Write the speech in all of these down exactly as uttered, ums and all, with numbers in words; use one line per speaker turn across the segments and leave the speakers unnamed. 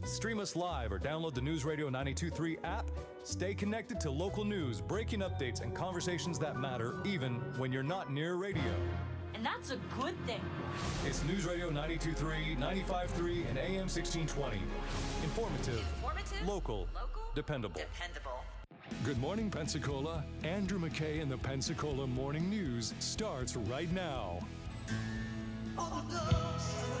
Stream us live or download the News Radio ninety-two point three app. Stay connected to local news, breaking updates, and conversations that matter even when you're not near radio.
And that's a good thing.
It's News Radio ninety-two point three, ninety-five point three, and A M sixteen twenty. Informative,
Informative,
local,
local,
dependable.
dependable.
Good morning, Pensacola. Andrew McKay and the Pensacola Morning News starts right now.
On the dark side.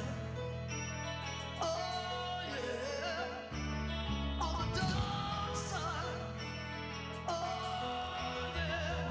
Oh, yeah. On the dark side. Oh, yeah.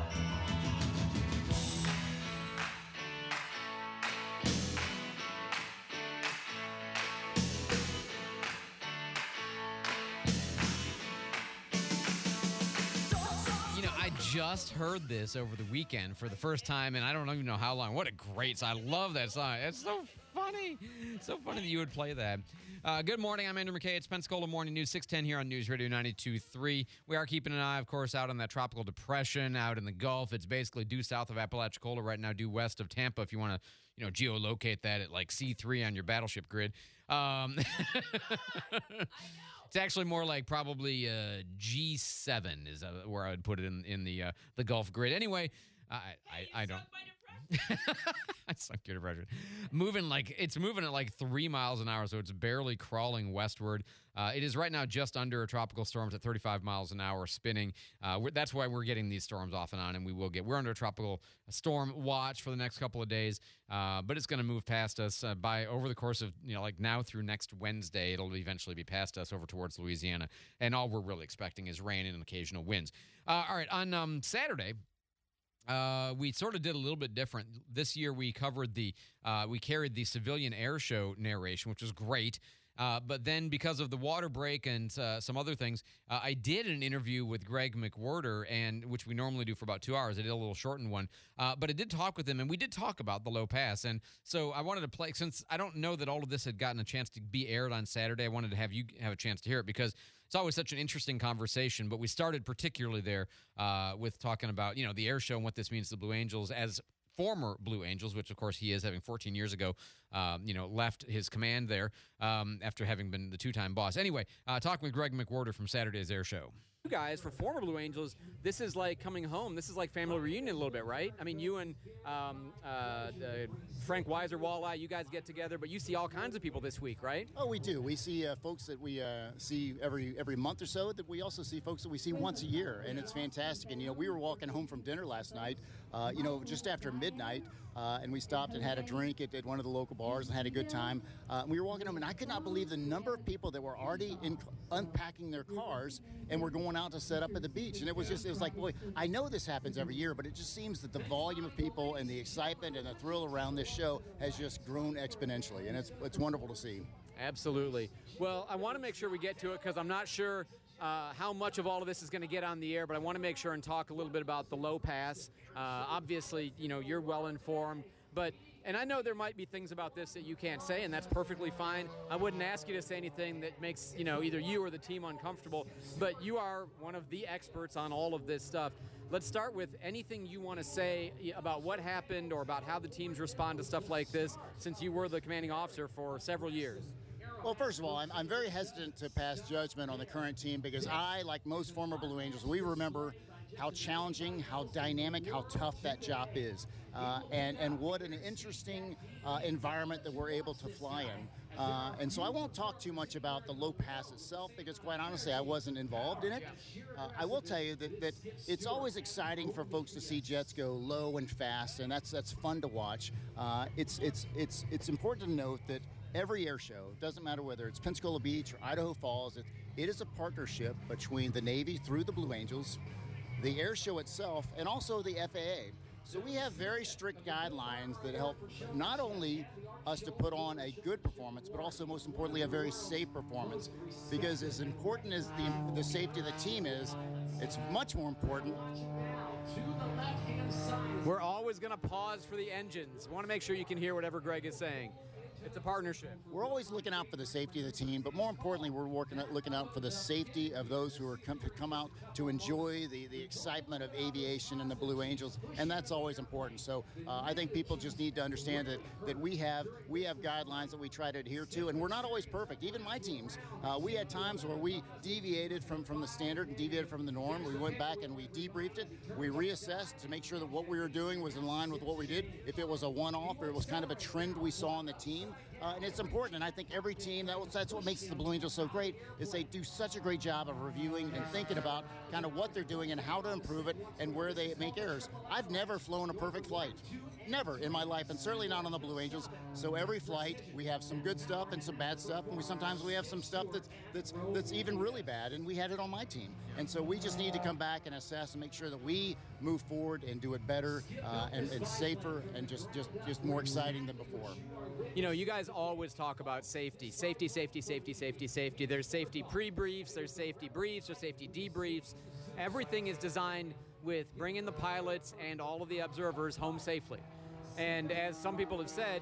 You know, I just heard this over the weekend for the first time, and I don't even know how long. What a great song. I love that song. It's so funny. So funny that you would play that. Uh, good morning. I'm Andrew McKay. It's Pensacola Morning News, six ten here on News Radio ninety-two point three. We are keeping an eye, of course, out on that tropical depression out in the Gulf. It's basically due south of Apalachicola right now, due west of Tampa, if you want to, you know, geolocate that at like C three on your battleship grid. Um, it's actually more like probably uh, G seven is uh, where I would put it in in the uh, the Gulf grid. Anyway, I I, I don't. I sunk your depression. Moving like it's moving at like three miles an hour, so it's barely crawling westward. Uh, it is right now just under a tropical storm at thirty-five miles an hour, spinning. Uh, we're, that's why we're getting these storms off and on, and we will get. We're under a tropical storm watch for the next couple of days, uh, but it's going to move past us uh, by over the course of you know like now through next Wednesday. It'll eventually be past us over towards Louisiana, and all we're really expecting is rain and occasional winds. Uh, all right, on um, Saturday. Uh, we sort of did a little bit different. This year we covered the, uh, we carried the civilian air show narration, which was great. Uh, but then because of the water break and uh, some other things, uh, I did an interview with Greg McWhorter, and which we normally do for about two hours. I did a little shortened one. Uh, but I did talk with him, and we did talk about the low pass. And so I wanted to play, since I don't know that all of this had gotten a chance to be aired on Saturday, I wanted to have you have a chance to hear it because it's always such an interesting conversation. But we started particularly there uh, with talking about, you know, the air show and what this means to the Blue Angels as former Blue Angels, which, of course, he is, having fourteen years ago, um, you know, left his command there um, after having been the two-time boss. Anyway, uh, talking with Greg McWhorter from Saturday's Air Show.
You guys, for former Blue Angels, this is like coming home. This is like family reunion a little bit, right? I mean, you and um, uh, uh, Frank Weiser, Walleye, you guys get together, but you see all kinds of people this week, right?
Oh, we do. We see uh, folks that we uh, see every every month or so. That we also see folks that we see once a year, and it's fantastic. And you know, we were walking home from dinner last night, uh, you know, just after midnight, uh, and we stopped and had a drink at, at one of the local bars and had a good time. Uh, we were walking home, and I could not believe the number of people that were already in, unpacking their cars and were going out to set up at the beach. And it was just, it was like, boy, I know this happens every year, but it just seems that the volume of people and the excitement and the thrill around this show has just grown exponentially, and it's it's wonderful to see.
Absolutely. Well, I want to make sure we get to it because I'm not sure uh, how much of all of this is going to get on the air, but I want to make sure and talk a little bit about the low pass. Uh, obviously, you know, you're well informed, but and I know there might be things about this that you can't say, and that's perfectly fine. I wouldn't ask you to say anything that makes, you know, either you or the team uncomfortable, but you are one of the experts on all of this stuff. Let's start with anything you want to say about what happened or about how the teams respond to stuff like this, since you were the commanding officer for several years.
Well, first of all, I'm, I'm very hesitant to pass judgment on the current team because I, like most former Blue Angels, we remember how challenging, how dynamic, how tough that job is, uh, and, and what an interesting uh, environment that we're able to fly in. Uh, and so I won't talk too much about the low pass itself because, quite honestly, I wasn't involved in it. Uh, I will tell you that, that it's always exciting for folks to see jets go low and fast, and that's that's fun to watch. Uh, it's it's it's it's important to note that every air show, doesn't matter whether it's Pensacola Beach or Idaho Falls, it, it is a partnership between the Navy through the Blue Angels, the air show itself, and also the F A A. So we have very strict guidelines that help not only us to put on a good performance, but also, most importantly, a very safe performance. Because as important as the, the safety of the team is, it's much more important.
We're always going to pause for the engines. We want to make sure you can hear whatever Greg is saying. It's a partnership.
We're always looking out for the safety of the team, but more importantly, we're working at looking out for the safety of those who are come, come out to enjoy the, the excitement of aviation and the Blue Angels, and that's always important. So uh, I think people just need to understand that, that we have we have guidelines that we try to adhere to, and we're not always perfect. Even my teams, uh, we had times where we deviated from, from the standard and deviated from the norm. We went back and we debriefed it. We reassessed to make sure that what we were doing was in line with what we did. If it was a one-off or it was kind of a trend we saw on the team, uh, and it's important. And I think every team, that was, that's what makes the Blue Angels so great, is they do such a great job of reviewing and thinking about kind of what they're doing and how to improve it and where they make errors. I've never flown a perfect flight. Never in my life, and certainly not on the Blue Angels. So every flight, we have some good stuff and some bad stuff, and we sometimes we have some stuff that's that's that's even really bad, and we had it on my team. And so we just need to come back and assess and make sure that we move forward and do it better uh, and, and safer and just, just just more exciting than before.
You know, you guys always talk about safety, safety, safety, safety, safety, safety. There's safety pre-briefs, there's safety briefs, there's safety debriefs. Everything is designed with bringing the pilots and all of the observers home safely. And as some people have said,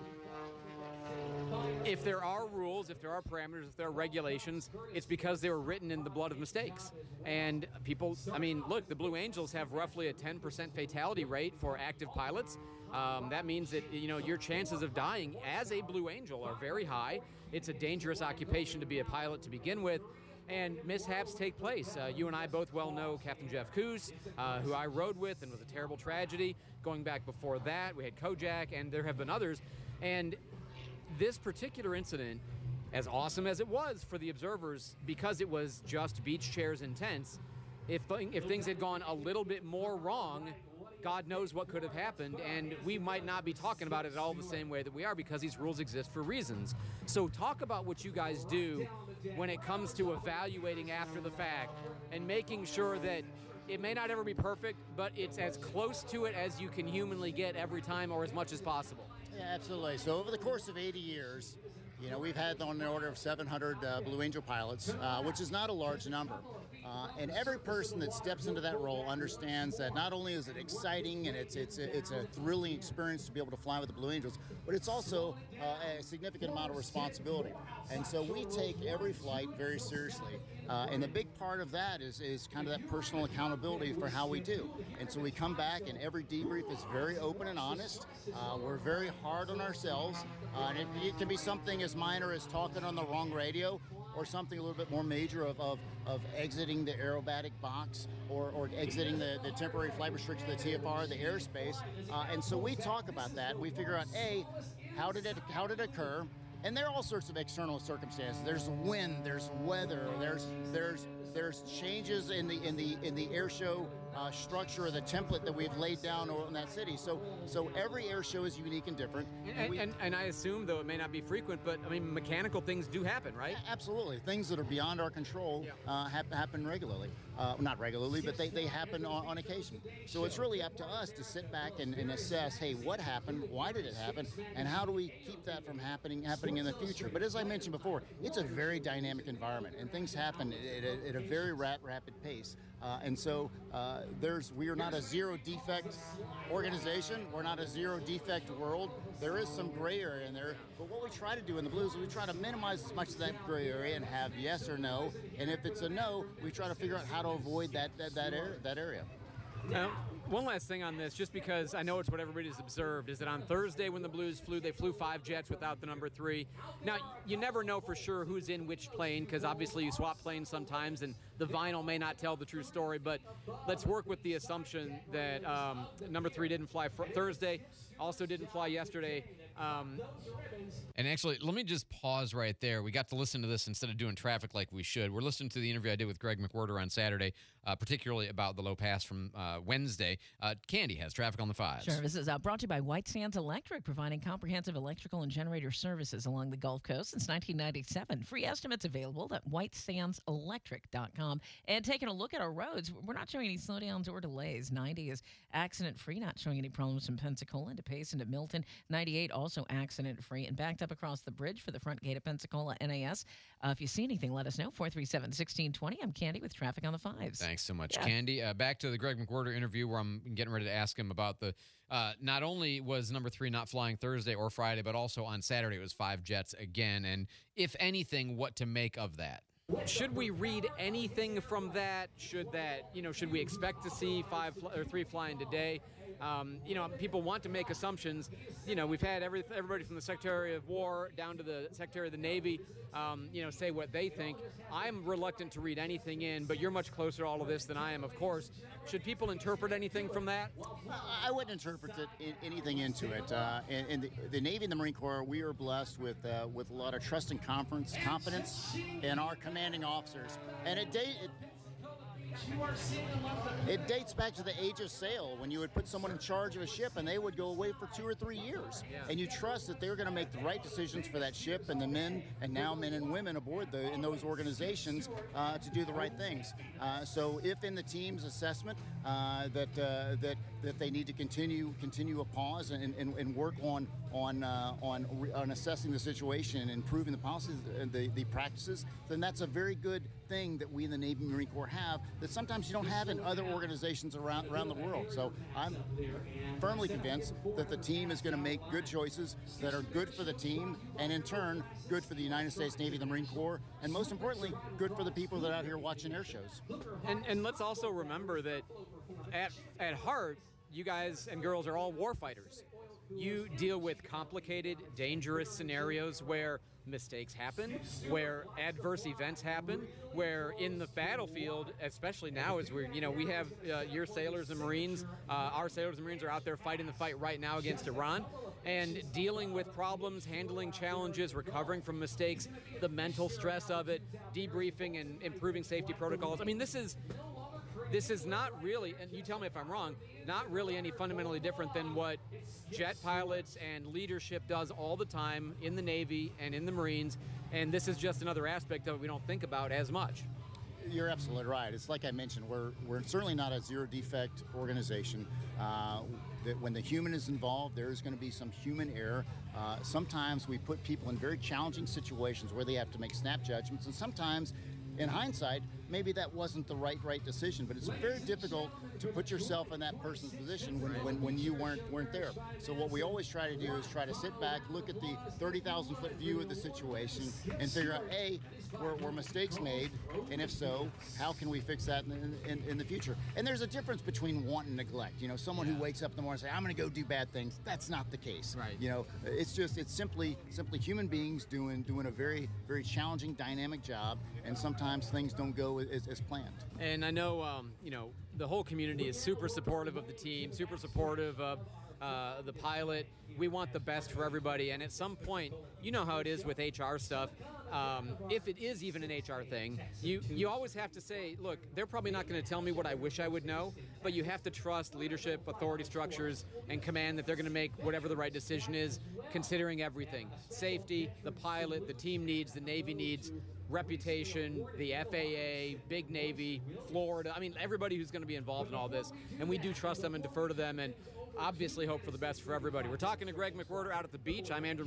if there are rules, if there are parameters, if there are regulations, it's because they were written in the blood of mistakes. And people, I mean, look, the Blue Angels have roughly a ten percent fatality rate for active pilots. Um, that means that, you know, your chances of dying as a Blue Angel are very high. It's a dangerous occupation to be a pilot to begin with. And mishaps take place. Uh, you and I both well know Captain Jeff Coos, uh, who I rode with and was a terrible tragedy. Going back before that, we had Kojak, and there have been others. And this particular incident, as awesome as it was for the observers, because it was just beach chairs and tents, if, if things had gone a little bit more wrong, God knows what could have happened, and we might not be talking about it at all the same way that we are, because these rules exist for reasons. So talk about what you guys do when it comes to evaluating after the fact and making sure that it may not ever be perfect, but it's as close to it as you can humanly get every time, or as much as possible.
Yeah, absolutely. So over the course of eighty years, you know, we've had on the order of seven hundred uh, Blue Angel pilots, uh, which is not a large number. Uh, and every person that steps into that role understands that not only is it exciting and it's it's a, it's a thrilling experience to be able to fly with the Blue Angels, but it's also uh, a significant amount of responsibility. And so we take every flight very seriously. Uh, and the big part of that is, is kind of that personal accountability for how we do. And so we come back, and every debrief is very open and honest. Uh, we're very hard on ourselves. Uh, and it, it can be something as minor as talking on the wrong radio, or something a little bit more major of, of, of exiting the aerobatic box or, or exiting the, the temporary flight restriction, the T F R, the airspace. Uh, and so we talk about that. We figure out, A, how did it how did it occur? And there are all sorts of external circumstances. There's wind, there's weather, there's there's there's changes in the in the in the air show uh, structure or the template that we've laid down in that city. So so every air show is unique and different.
And,
And we-
and, and I assume, though it may not be frequent, but I mean, mechanical things do happen, right?
Absolutely. Things that are beyond our control uh, hap- happen regularly. Uh, not regularly, but they, they happen on, on occasion. So it's really up to us to sit back and, and assess, hey, what happened? Why did it happen? And how do we keep that from happening happening in the future? But as I mentioned before, it's a very dynamic environment, and things happen at a, at a very rap- rapid pace. Uh, and so uh, there's we are not a zero defect organization. We're not a zero defect world. There is some gray area in there. But what we try to do in the Blues is we try to minimize as much of that gray area and have yes or no. And if it's a no, we try to figure out how to avoid that that that, area, that area.
Now, one last thing on this, just because I know it's what everybody's observed, is that on Thursday when the Blues flew, they flew five jets without the number three. Now, you never know for sure who's in which plane, because obviously you swap planes sometimes, and the vinyl may not tell the true story, but let's work with the assumption that um, number three didn't fly fr- Thursday, also didn't fly yesterday. Um,
And actually, let me just pause right there. We got to listen to this instead of doing traffic like we should. We're listening to the interview I did with Greg McWhirter on Saturday, uh, particularly about the low pass from uh, Wednesday. Uh, Candy has traffic on the fives.
Sure. This is uh, brought to you by White Sands Electric, providing comprehensive electrical and generator services along the Gulf Coast since nineteen ninety-seven. Free estimates available at white sands electric dot com. And taking a look at our roads, we're not showing any slowdowns or delays. ninety is accident-free, not showing any problems from Pensacola into at Payson at Milton. ninety-eight also accident-free and backed up across the bridge for the front gate of Pensacola N A S. Uh, if you see anything, let us know. four three seven, one six two zero. I'm Candy with traffic on the fives.
Thanks so much,
Yeah.
Candy. Uh, back to the Greg McWhorter interview where I'm getting ready to ask him about the, uh, not only was number three not flying Thursday or Friday, but also on Saturday it was five jets again. And if anything, what to make of that?
Should we read anything from that? Should that, you know, should we expect to see five fl- or three flying today? Um, you know, people want to make assumptions. You know, we've had every, everybody from the Secretary of War down to the Secretary of the Navy, um, you know, say what they think. I'm reluctant to read anything in, but you're much closer to all of this than I am, of course. Should people interpret anything from that?
I wouldn't interpret it, in, anything into it. Uh, in in the, the Navy and the Marine Corps, we are blessed with uh, with a lot of trust and confidence, confidence in our commanding officers. And it, date, it It dates back to the age of sail when you would put someone in charge of a ship and they would go away for two or three years.
Yeah.
And you trust that they're going to make the right decisions for that ship and the men and now men and women aboard the, in those organizations uh, to do the right things. Uh, so if in the team's assessment uh, that uh, that that they need to continue continue a pause and, and, and work on on uh, on on assessing the situation and improving the policies and the, the practices, then that's a very good thing that we in the Navy and Marine Corps have that sometimes you don't have in other organizations around around the world. So I'm firmly convinced that the team is going to make good choices that are good for the team and in turn good for the United States Navy and the Marine Corps, and most importantly, good for the people that are out here watching air shows.
And and let's also remember that at at heart, you guys and girls are all war fighters. You deal with complicated, dangerous scenarios where mistakes happen, where adverse events happen, where in the battlefield, especially now as we're, you know, we have uh, your sailors and Marines, uh, our sailors and Marines are out there fighting the fight right now against Iran, and dealing with problems, handling challenges, recovering from mistakes, the mental stress of it, debriefing and improving safety protocols. I mean, this is This is not really, and you tell me if I'm wrong, not really any fundamentally different than what jet pilots and leadership does all the time in the Navy and in the Marines, and this is just another aspect of it we don't think about as much.
You're absolutely right. It's like I mentioned, we're we're certainly not a zero defect organization. Uh, that when the human is involved, there is going to be some human error. Uh, sometimes we put people in very challenging situations where they have to make snap judgments, and sometimes, in hindsight, maybe that wasn't the right right decision, but it's very difficult to put yourself in that person's position when, when, when you weren't weren't there. So what we always try to do is try to sit back, look at the thirty thousand foot view of the situation, and figure out, A, were, were mistakes made, and if so, how can we fix that in, in, in the future? And there's a difference between want and neglect. You know, someone who wakes up in the morning and say, I'm going to go do bad things. That's not the case.
Right.
You know, it's just, it's simply simply human beings doing doing a very, very challenging, dynamic job, and sometimes things don't go as, as planned.
And I know, um, you know, the whole community is super supportive of the team, super supportive of uh, the pilot. We want the best for everybody. And at some point, you know how it is with H R stuff. Um, if it is even an H R thing, you, you always have to say, look, they're probably not going to tell me what I wish I would know, but you have to trust leadership, authority structures, and command that they're going to make whatever the right decision is, considering everything. Safety, the pilot, the team needs, the Navy needs, reputation, the F A A, Big Navy, Florida. I mean, everybody who's going to be involved in all this. And we do trust them and defer to them and obviously hope for the best for everybody. We're talking to Greg McWhorter out at the beach. I'm Andrew McKay.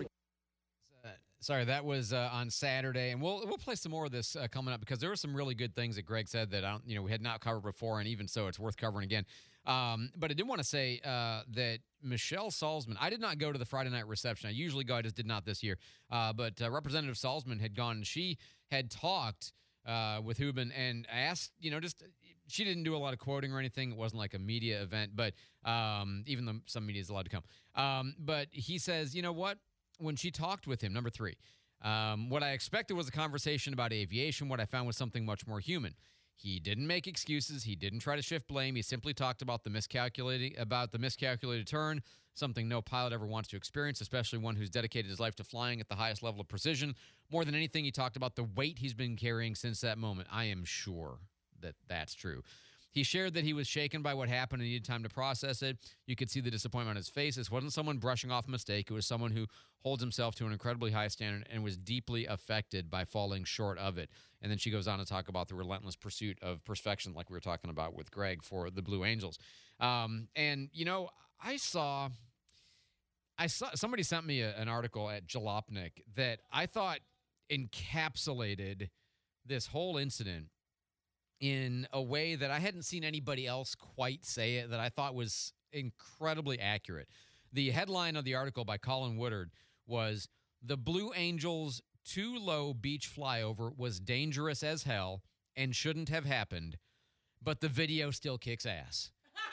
Sorry, that was uh, on Saturday, and we'll we'll play some more of this uh, coming up because there were some really good things that Greg said that I don't, you know, we had not covered before, and even so, it's worth covering again. Um, but I did want to say uh, that Michelle Salzman, I did not go to the Friday night reception. I usually go, I just did not this year. Uh, but uh, Representative Salzman had gone, and she had talked uh, with Hubin and asked, you know, just she didn't do a lot of quoting or anything. It wasn't like a media event, but um, even though some media is allowed to come. Um, but he says, you know what? When she talked with him, number three, um, what I expected was a conversation about aviation. What I found was something much more human. He didn't make excuses. He didn't try to shift blame. He simply talked about the miscalculating about the miscalculated turn, something no pilot ever wants to experience, especially one who's dedicated his life to flying at the highest level of precision. More than anything, he talked about the weight he's been carrying since that moment. I am sure that that's true. He shared that he was shaken by what happened and needed time to process it. You could see the disappointment on his face. This wasn't someone brushing off a mistake. It was someone who holds himself to an incredibly high standard and was deeply affected by falling short of it. And then she goes on to talk about the relentless pursuit of perfection, like we were talking about with Greg for the Blue Angels. Um, and, you know, I saw I saw somebody sent me a, an article at Jalopnik that I thought encapsulated this whole incident in a way that I hadn't seen anybody else quite say it, that I thought was incredibly accurate. The headline of the article by Colin Woodard was, "The Blue Angels' too low beach flyover was dangerous as hell and shouldn't have happened, but the video still kicks ass."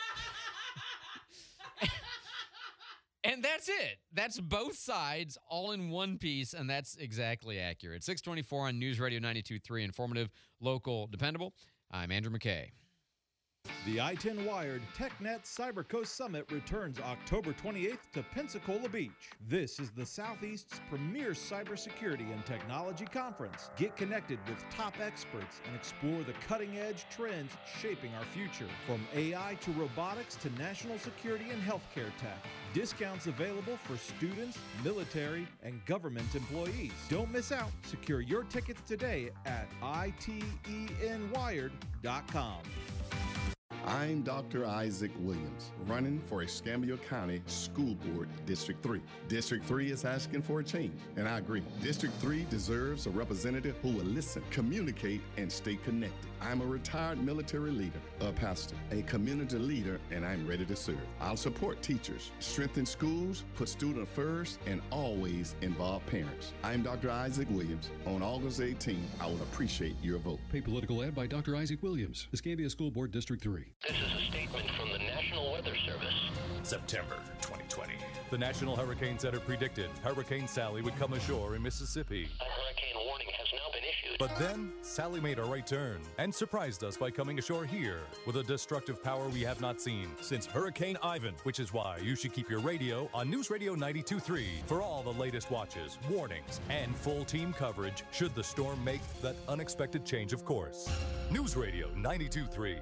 And that's it. That's both sides all in one piece, and that's exactly accurate. six twenty-four on News Radio ninety-two point three, informative, local, dependable. I'm Andrew McKay.
The I ten Wired TechNet CyberCoast Summit returns October twenty-eighth to Pensacola Beach. This is the Southeast's premier cybersecurity and technology conference. Get connected with top experts and explore the cutting-edge trends shaping our future. From A I to robotics to national security and healthcare tech. Discounts available for students, military, and government employees. Don't miss out. Secure your tickets today at I T E N wired dot com.
I'm Doctor Isaac Williams, running for Escambia County School Board District three. District three is asking for a change, and I agree. District three deserves a representative who will listen, communicate, and stay connected. I'm a retired military leader, a pastor, a community leader, and I'm ready to serve. I'll support teachers, strengthen schools, put students first, and always involve parents. I'm Doctor Isaac Williams. On August eighteenth, I would appreciate your vote.
Pay political ad by Doctor Isaac Williams, Escambia School Board District three.
This is a statement from the National Weather Service.
September twenty twenty. The National Hurricane Center predicted Hurricane Sally would come ashore in Mississippi.
A hurricane warning has now been issued.
But then, Sally made a right turn and surprised us by coming ashore here with a destructive power we have not seen since Hurricane Ivan, which is why you should keep your radio on News Radio ninety-two point three for all the latest watches, warnings, and full team coverage should the storm make that unexpected change of course. News Radio ninety-two point three.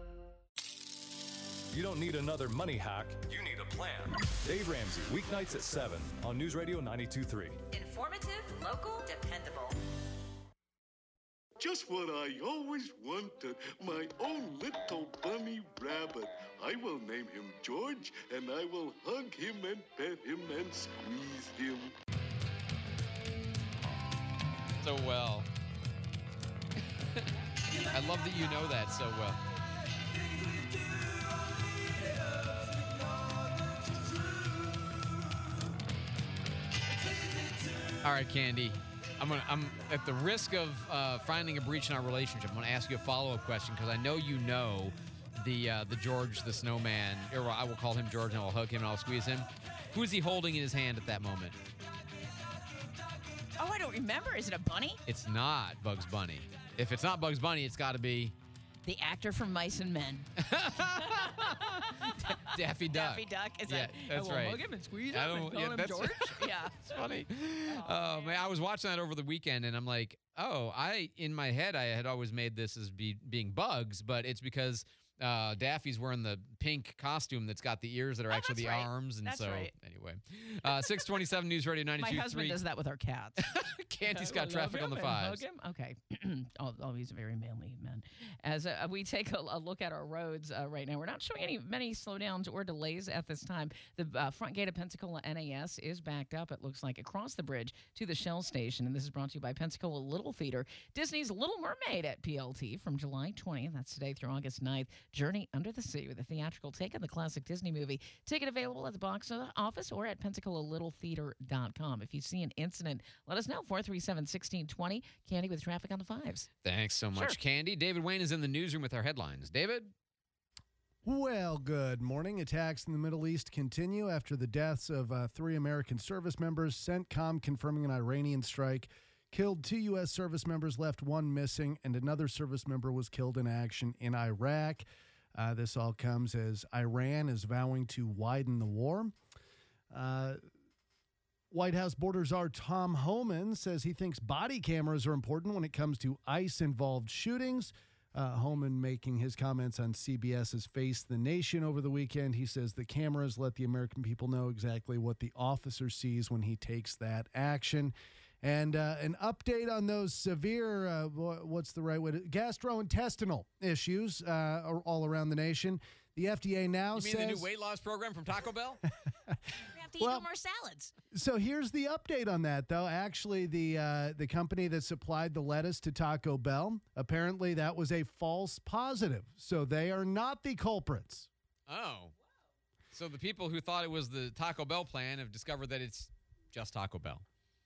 You don't need another money hack. You need a plan. Dave Ramsey, weeknights at seven on News Radio ninety-two point three.
Informative, local, dependable.
Just what I always wanted, my own little bunny rabbit. I will name him George, and I will hug him and pet him and squeeze him.
So well. I love that you know that so well. All right, Candy. I'm gonna. I'm at the risk of uh, finding a breach in our relationship. I'm gonna ask you a follow-up question because I know you know the uh, the George the Snowman. Or I will call him George and I'll hug him and I'll squeeze him. Who is he holding in his hand at that moment?
Oh, I don't remember. Is it a bunny?
It's not Bugs Bunny. If it's not Bugs Bunny, it's got to be
the actor from Mice and Men.
Daffy Duck.
Daffy Duck. Is
yeah,
that,
that's
I will
right.
hug him and squeeze him
I don't,
and call
yeah,
him
that's,
George? Yeah.
It's funny. Oh, man. I was watching that over the weekend, and I'm like, oh, I in my head, I had always made this as be, being Bugs, but it's because uh, Daffy's wearing the pink costume that's got the ears that are
Oh,
actually the
that's right.
arms. And
That's
so,
right.
anyway. Uh, six twenty-seven News Radio ninety-two point three.
My husband does that with our cats.
Candy's
I
got
love
traffic on
him
the
and hug
fives.
him. Okay. oh, oh, he's a very manly man. As uh, we take a, a look at our roads uh, right now, we're not showing any many slowdowns or delays at this time. The uh, front gate of Pensacola N A S is backed up, it looks like, across the bridge to the Shell Station. And this is brought to you by Pensacola Little Theater. Disney's Little Mermaid at P L T from July twentieth. That's today through August ninth. Journey Under the Sea with a theatrical take on the classic Disney movie. Ticket available at the box office or at pensacola little theater dot com. If you see an incident, let us know. four three seven, one six two zero. Candy with traffic on the fives.
Thanks so much,
Sure.
Candy. David Wayne is in the newsroom with our headlines. David?
Well, good morning. Attacks in the Middle East continue after the deaths of uh, three American service members. CENTCOM confirming an Iranian strike killed two U S service members, left one missing, and another service member was killed in action in Iraq. Uh, this all comes as Iran is vowing to widen the war. Uh, White House border czar Tom Homan says he thinks body cameras are important when it comes to ICE-involved shootings. Uh, Homan making his comments on CBS's Face the Nation over the weekend. He says the cameras let the American people know exactly what the officer sees when he takes that action. And uh, an update on those severe, uh, what's the right way to, gastrointestinal issues uh, all around the nation. The F D A now
You
says...
mean the new weight loss program from Taco Bell?
to eat
Well-
no more salads.
So here's the update on that, though. Actually, the uh, the company that supplied the lettuce to Taco Bell, apparently that was a false positive. So they are not the culprits.
Oh. So the people who thought it was the Taco Bell plan have discovered that it's just Taco Bell.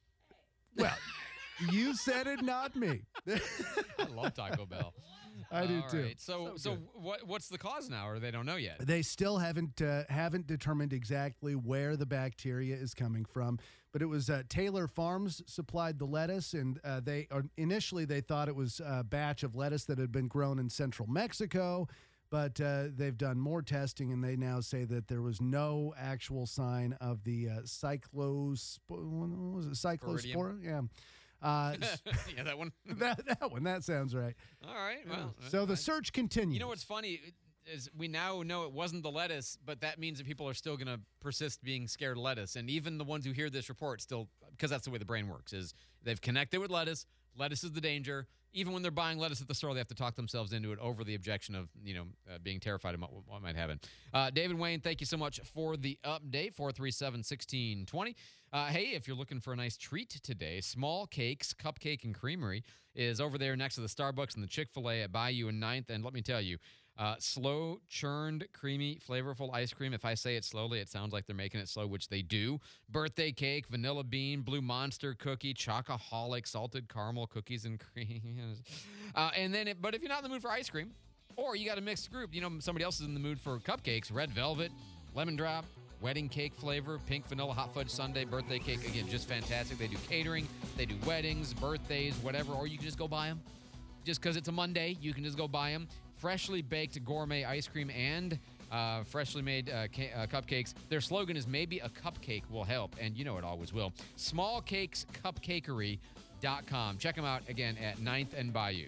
Well, you said it, not me.
I love Taco Bell.
I do
All
too.
right. So, so,
So
what, what's the cause now, or they don't know yet?
They still haven't uh, haven't determined exactly where the bacteria is coming from, but it was uh, Taylor Farms supplied the lettuce, and uh, they or initially they thought it was a batch of lettuce that had been grown in central Mexico, but uh, they've done more testing, and they now say that there was no actual sign of the uh, cyclos what was it cyclospora? Yeah. Uh,
yeah, that one.
that, that one. That sounds right.
All right. Well,
So the
I-
search continues.
You know what's funny is we now know it wasn't the lettuce, but that means that people are still going to persist being scared of lettuce, and even the ones who hear this report still, because that's the way the brain works, is they've connected with lettuce. Lettuce is the danger. Even when they're buying lettuce at the store, they have to talk themselves into it over the objection of, you know, uh, being terrified of what, what might happen. Uh, David Wayne, thank you so much for the update. four three seven, one six two zero. Uh, hey, if you're looking for a nice treat today, Small Cakes Cupcake and Creamery is over there next to the Starbucks and the Chick-fil-A at Bayou and ninth. And let me tell you, uh, slow, churned, creamy, flavorful ice cream. If I say it slowly, it sounds like they're making it slow, which they do. Birthday cake, vanilla bean, blue monster cookie, chocoholic, salted caramel cookies and cream. Uh, and then, it, but if you're not in the mood for ice cream, or you got a mixed group, you know, somebody else is in the mood for cupcakes, red velvet, lemon drop, wedding cake flavor, pink vanilla hot fudge sundae, birthday cake. Again, just fantastic. They do catering, they do weddings, birthdays, whatever, or you can just go buy them. Just because it's a Monday, you can just go buy them. Freshly baked gourmet ice cream and uh, freshly made uh, ca- uh, cupcakes. Their slogan is maybe a cupcake will help, and you know it always will. small cakes cupcakery dot com. Check them out again at ninth and Bayou.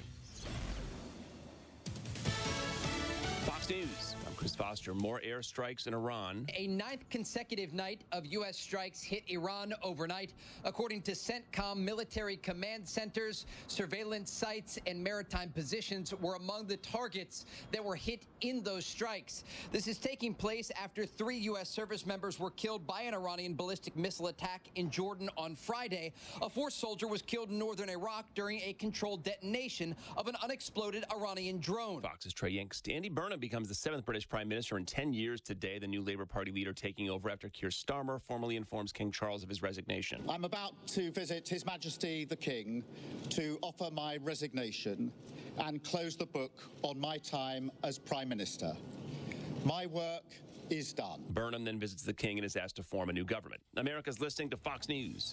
Fox News. I'm Chris Foster. More airstrikes in Iran.
A ninth consecutive night of U S strikes hit Iran overnight. According to CENTCOM, military command centers, surveillance sites, and maritime positions were among the targets that were hit in those strikes. This is taking place after three U S service members were killed by an Iranian ballistic missile attack in Jordan on Friday. A fourth soldier was killed in northern Iraq during a controlled detonation of an unexploded Iranian drone.
Fox's Trey Yanks. Andy Burnham becomes the seventh British Prime Minister in ten years today, the new Labour Party leader taking over after Keir Starmer formally informs King Charles of his resignation.
I'm about to visit His Majesty the King to offer my resignation and close the book on my time as Prime Minister. My work is done.
Burnham then visits the King and is asked to form a new government. America's listening to Fox News.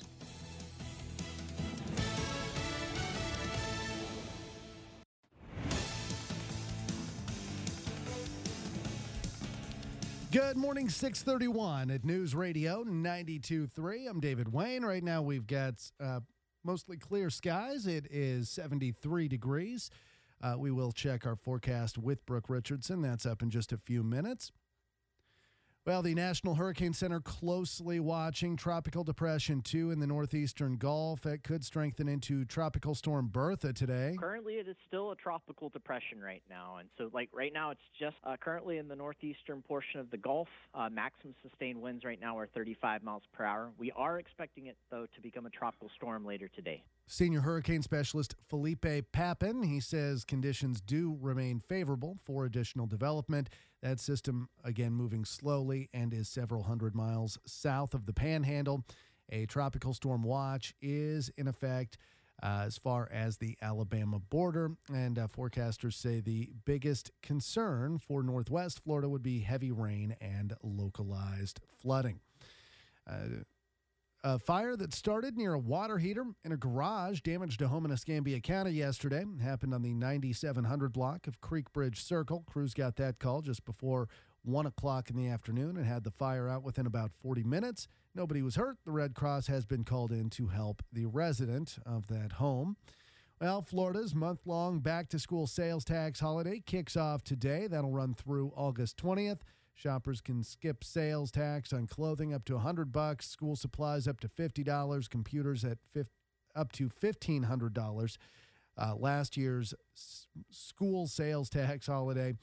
Good morning, six thirty-one at News Radio ninety-two point three. I'm David Wayne. Right now we've got uh, mostly clear skies. It is seventy-three degrees. Uh, we will check our forecast with Brooke Richardson. That's up in just a few minutes. Well, the National Hurricane Center closely watching Tropical Depression two in the northeastern Gulf. It could strengthen into Tropical Storm Bertha today.
Currently, it is still a tropical depression right now. And so, like, right now, it's just uh, currently in the northeastern portion of the Gulf. Uh, maximum sustained winds right now are thirty-five miles per hour. We are expecting it, though, to become a tropical storm later today.
Senior hurricane specialist Felipe Papin, he says conditions do remain favorable for additional development. That system, again, moving slowly and is several hundred miles south of the Panhandle. A tropical storm watch is in effect uh, as far as the Alabama border, and uh, forecasters say the biggest concern for northwest Florida would be heavy rain and localized flooding. Uh, A fire that started near a water heater in a garage damaged a home in Escambia County yesterday. It happened on the ninety-seven hundred block of Creek Bridge Circle. Crews got that call just before one o'clock in the afternoon and had the fire out within about forty minutes. Nobody was hurt. The Red Cross has been called in to help the resident of that home. Well, Florida's month-long back-to-school sales tax holiday kicks off today. That'll run through August twentieth. Shoppers can skip sales tax on clothing up to one hundred bucks, school supplies up to fifty dollars, computers at up to fifteen hundred dollars. Uh, last year's s- school sales tax holiday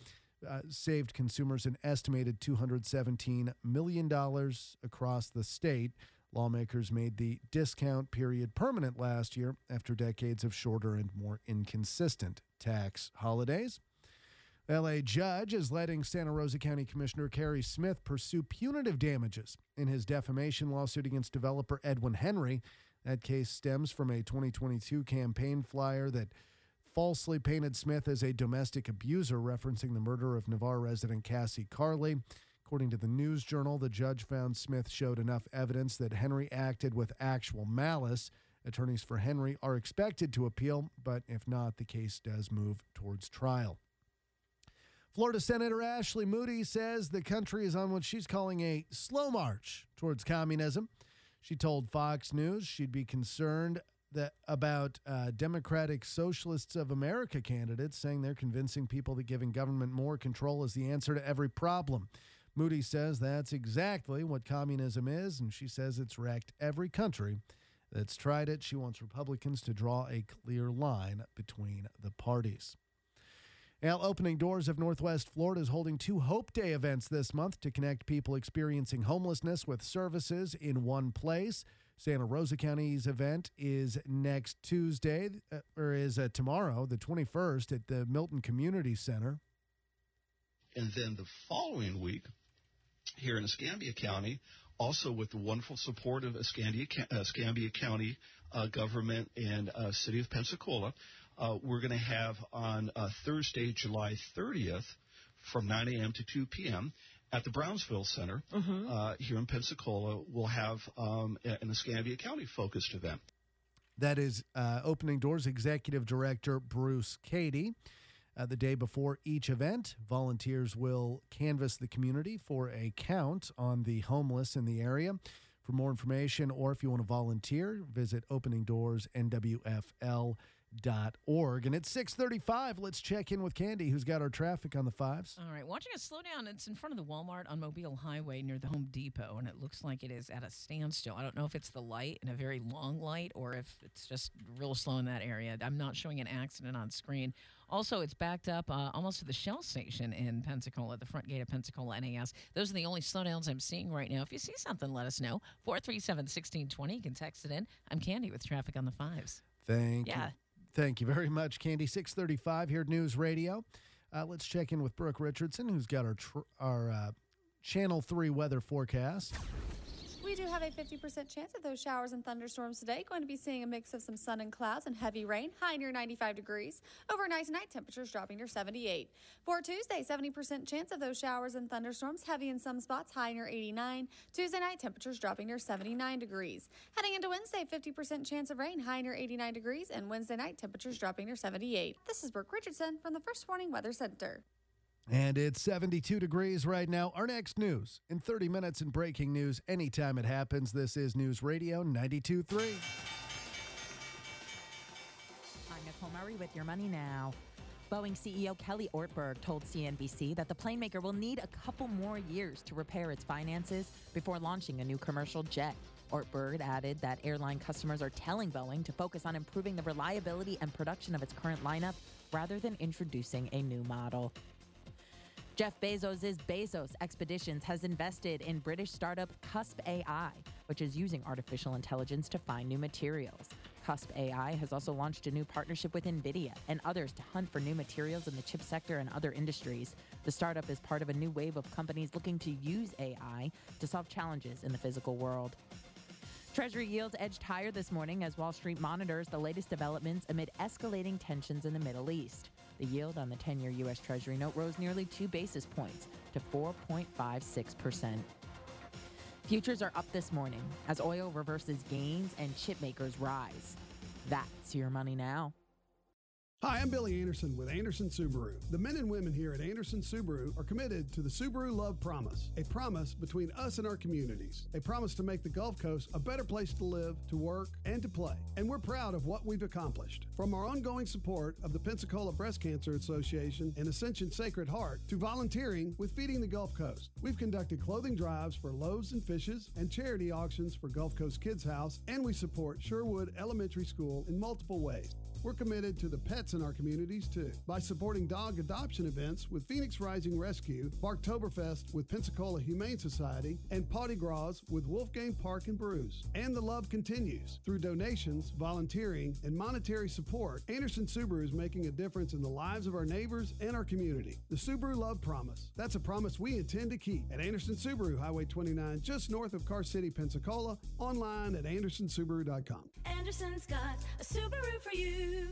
uh, saved consumers an estimated two hundred seventeen million dollars across the state. Lawmakers made the discount period permanent last year after decades of shorter and more inconsistent tax holidays. L A judge is letting Santa Rosa County Commissioner Kerry Smith pursue punitive damages in his defamation lawsuit against developer Edwin Henry. That case stems from a twenty twenty-two campaign flyer that falsely painted Smith as a domestic abuser, referencing the murder of Navarre resident Cassie Carley. According to the News Journal, the judge found Smith showed enough evidence that Henry acted with actual malice. Attorneys for Henry are expected to appeal, but if not, the case does move towards trial. Florida Senator Ashley Moody says the country is on what she's calling a slow march towards communism. She told Fox News she'd be concerned that about uh, Democratic Socialists of America candidates, saying they're convincing people that giving government more control is the answer to every problem. Moody says that's exactly what communism is, and she says it's wrecked every country that's tried it. She wants Republicans to draw a clear line between the parties. Now, Opening Doors of Northwest Florida is holding two Hope Day events this month to connect people experiencing homelessness with services in one place. Santa Rosa County's event is next Tuesday, uh, or is uh, tomorrow, the twenty-first, at the Milton Community Center.
And then the following week, here in Escambia County, also with the wonderful support of Escambia, uh, Escambia County uh, government and uh, City of Pensacola, uh, we're going to have on uh, Thursday, July thirtieth, from nine a.m. to two p.m., at the Brownsville Center mm-hmm. uh, here in Pensacola, we'll have um, an Escambia County-focused event.
That is uh, Opening Doors Executive Director Bruce Cady. Uh, the day before each event, volunteers will canvass the community for a count on the homeless in the area. For more information, or if you want to volunteer, visit opening doors n w f l dot org. And it's six thirty-five. Let's check in with Candy, who's got our traffic on the fives.
All right, watching a slowdown. It's in front of the Walmart on Mobile Highway near the Home Depot, and it looks like it is at a standstill. I don't know if it's the light and a very long light or if it's just real slow in that area. I'm not showing an accident on screen. Also, it's backed up uh, almost to the Shell station in Pensacola, the front gate of Pensacola N A S. Those are the only slowdowns I'm seeing right now. If you see something, let us know. four three seven, one six two zero. You can text it in. I'm Candy with traffic on the fives.
Thank
yeah.
you. Thank you very much, Candy. six thirty-five here at News Radio. Uh, let's check in with Brooke Richardson, who's got our tr- our uh, Channel three weather forecast.
We do have a fifty percent chance of those showers and thunderstorms today. Going to be seeing a mix of some sun and clouds and heavy rain, high near ninety-five degrees. Overnight tonight, temperatures dropping to seventy-eight. For Tuesday, seventy percent chance of those showers and thunderstorms, heavy in some spots, high near eighty-nine. Tuesday night, temperatures dropping near seventy-nine degrees. Heading into Wednesday, fifty percent chance of rain, high near eighty-nine degrees. And Wednesday night, temperatures dropping near seventy-eight. This is Brooke Richardson from the First Warning Weather Center.
And it's seventy-two degrees right now. Our next news in thirty minutes in breaking news anytime it happens. This is News Radio ninety-two point three.
I'm Nicole Murray with your money now. Boeing C E O Kelly Ortberg told C N B C that the plane maker will need a couple more years to repair its finances before launching a new commercial jet. Ortberg added that airline customers are telling Boeing to focus on improving the reliability and production of its current lineup rather than introducing a new model. Jeff Bezos' Bezos Expeditions has invested in British startup Cusp A I, which is using artificial intelligence to find new materials. Cusp A I has also launched a new partnership with NVIDIA and others to hunt for new materials in the chip sector and other industries. The startup is part of a new wave of companies looking to use A I to solve challenges in the physical world. Treasury yields edged higher this morning as Wall Street monitors the latest developments amid escalating tensions in the Middle East. The yield on the ten-year U S Treasury note rose nearly two basis points to four point five six percent. Futures are up this morning as oil reverses gains and chip makers rise. That's your money now.
Hi, I'm Billy Anderson with Anderson Subaru. The men and women here at Anderson Subaru are committed to the Subaru Love Promise, a promise between us and our communities, a promise to make the Gulf Coast a better place to live, to work, and to play. And we're proud of what we've accomplished. From our ongoing support of the Pensacola Breast Cancer Association and Ascension Sacred Heart to volunteering with Feeding the Gulf Coast. We've conducted clothing drives for Loaves and Fishes and charity auctions for Gulf Coast Kids House, and we support Sherwood Elementary School in multiple ways. we're committed to the pets in our communities too. By supporting dog adoption events with Phoenix Rising Rescue, Barktoberfest with Pensacola Humane Society, and Potty Gras with Wolfgang Park and Brews. And the love continues. Through donations, volunteering, and monetary support, Anderson Subaru is making a difference in the lives of our neighbors and our community. The Subaru Love Promise. That's a promise we intend to keep at Anderson Subaru, Highway twenty-nine, just north of Car City, Pensacola, online at anderson subaru dot com.
Anderson's got a Subaru for you.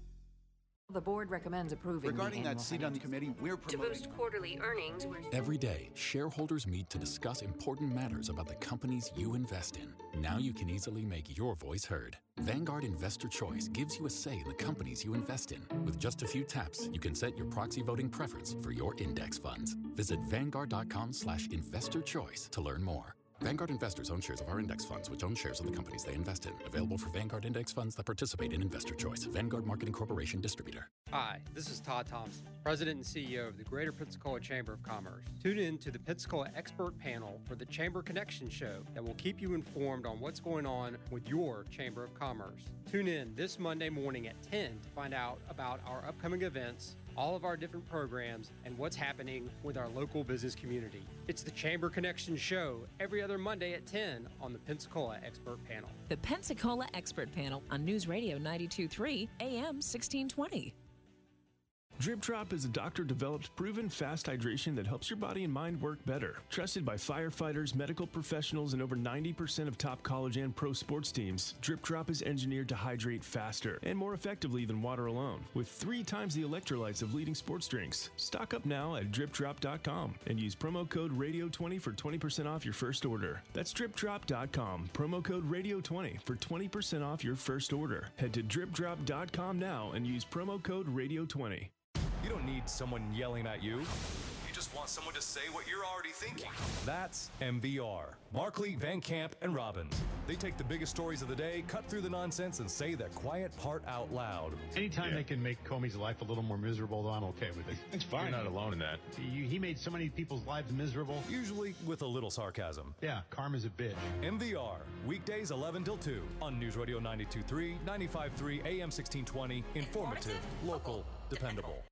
The board recommends approving
Regarding
the
that seat on the committee, we're
To
promoting.
boost quarterly earnings, we're
Every day, shareholders meet to discuss important matters about the companies you invest in. Now you can easily make your voice heard. Vanguard Investor Choice gives you a say in the companies you invest in. With just a few taps, you can set your proxy voting preference for your index funds. Visit vanguard.com slash investor choice to learn more. Vanguard investors own shares of our index funds, which own shares of the companies they invest in. Available for Vanguard index funds that participate in Investor Choice. Vanguard Marketing Corporation Distributor.
Hi, this is Todd Thompson, President and C E O of the Greater Pensacola Chamber of Commerce. Tune in to the Pensacola Expert Panel for the Chamber Connection Show that will keep you informed on what's going on with your Chamber of Commerce. Tune in this Monday morning at ten to find out about our upcoming events, all of our different programs, and what's happening with our local business community. It's the Chamber Connection Show every other Monday at ten on the Pensacola Expert Panel.
The Pensacola Expert Panel on News Radio ninety-two point three A M sixteen twenty.
Drip Drop is a doctor-developed, proven fast hydration that helps your body and mind work better. Trusted by firefighters, medical professionals, and over ninety percent of top college and pro sports teams, Drip Drop is engineered to hydrate faster and more effectively than water alone, with three times the electrolytes of leading sports drinks. Stock up now at drip drop dot com and use promo code radio twenty for twenty percent off your first order. That's drip drop dot com, promo code radio twenty for twenty percent off your first order. Head to drip drop dot com now and use promo code radio twenty.
You don't need someone yelling at you. You just want someone to say what you're already thinking. That's M V R. Markley, Van Camp, and Robbins. They take the biggest stories of the day, cut through the nonsense, and say the quiet part out loud.
Anytime yeah. they can make Comey's life a little more miserable, though, I'm okay with it.
It's fine.
You're not alone in that. He, he made so many people's lives miserable.
Usually with a little sarcasm.
Yeah, karma's a bitch.
M V R. Weekdays eleven till two on News Radio ninety-two point three, ninety-five point three, A M sixteen twenty. Informative, local, dependable.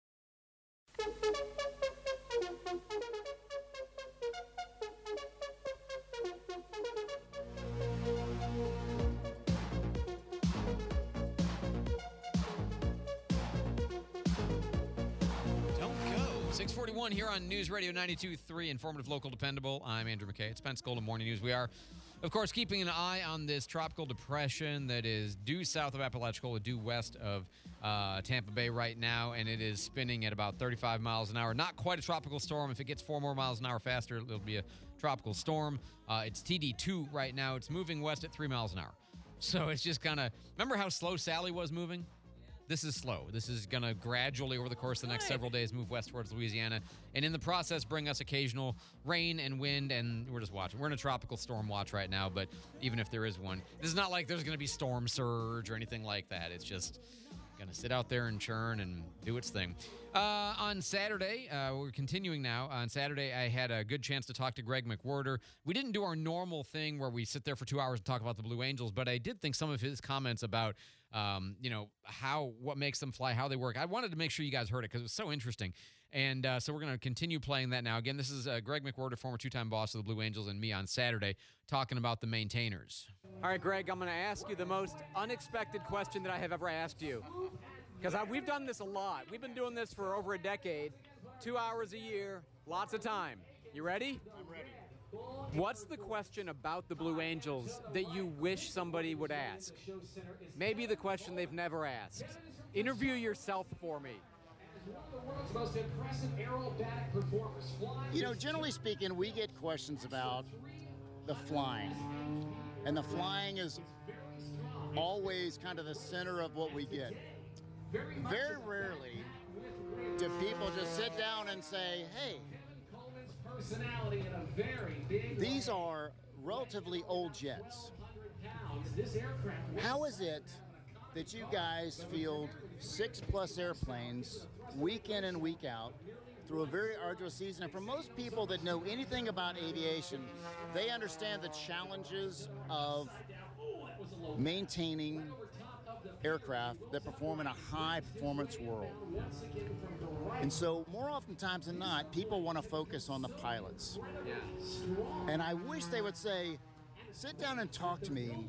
six forty-one here on News Radio ninety-two point three, informative, local, dependable. I'm Andrew McKay. It's Pensacola Morning News. We are, of course, keeping an eye on this tropical depression that is due south of Apalachicola, due west of uh, Tampa Bay right now, and it is spinning at about thirty-five miles an hour. Not quite a tropical storm. If it gets four more miles an hour faster, it'll be a tropical storm. Uh, it's T D two right now. It's moving west at three miles an hour. So it's just kind of, remember how slow Sally was moving? This is slow. This is going to gradually, over the course of the next several days, move west towards Louisiana, and in the process, bring us occasional rain and wind, and we're just watching. We're in a tropical storm watch right now, but even if there is one, this is not like there's going to be storm surge or anything like that. It's just going to sit out there and churn and do its thing. Uh, on Saturday, uh, we're continuing now. On Saturday, I had a good chance to talk to Greg McWhorter. We didn't do our normal thing where we sit there for two hours and talk about the Blue Angels, but I did think some of his comments about Um, you know, how, what makes them fly, how they work. I wanted to make sure you guys heard it because it was so interesting. And uh, so we're going to continue playing that now. Again, this is uh, Greg McWhorter, former two-time boss of the Blue Angels, and me on Saturday talking about the maintainers.
All right, Greg, I'm going to ask you the most unexpected question that I have ever asked you. Because we've done this a lot. We've been doing this for over a decade, two hours a year, lots of time. You ready?
I'm ready.
What's the question about the Blue Angels that you wish somebody would ask? Maybe the question they've never asked. Interview yourself for me.
You know, generally speaking, we get questions about the flying. And the flying is always kind of the center of what we get. Very rarely do people just sit down and say, hey, these are relatively old jets. How is it that you guys field six plus airplanes week in and week out through a very arduous season? And for most people that know anything about aviation, they understand the challenges of maintaining aircraft that perform in a high-performance world. And so more oftentimes than not, people want to focus on the pilots. And I wish they would say, sit down and talk to me